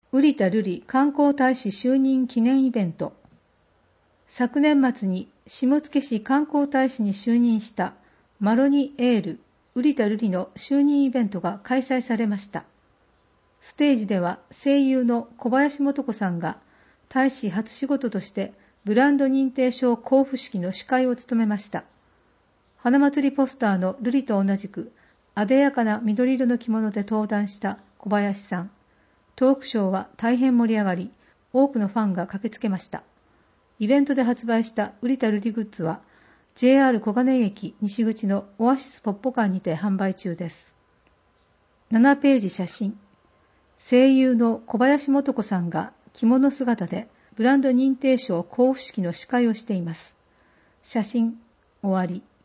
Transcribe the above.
瓜田瑠璃観光大使就任記念イベント。昨年末に下野市観光大使に就任したマロニエール瓜田瑠璃の就任イベントが開催されました。ステージでは声優の小林素子さんが大使初仕事としてブランド認定証交付式の司会を務めました。花祭りポスターの瑠璃と同じくあでやかな緑色の着物で登壇した小林さん。トークショーは大変盛り上がり、多くのファンが駆けつけました。イベントで発売した瓜田瑠璃グッズは、JR 小金井駅西口のオアシスポッポ館にて販売中です。7ページ写真。声優の小林素子さんが着物姿でブランド認定証交付式の司会をしています。写真終わり。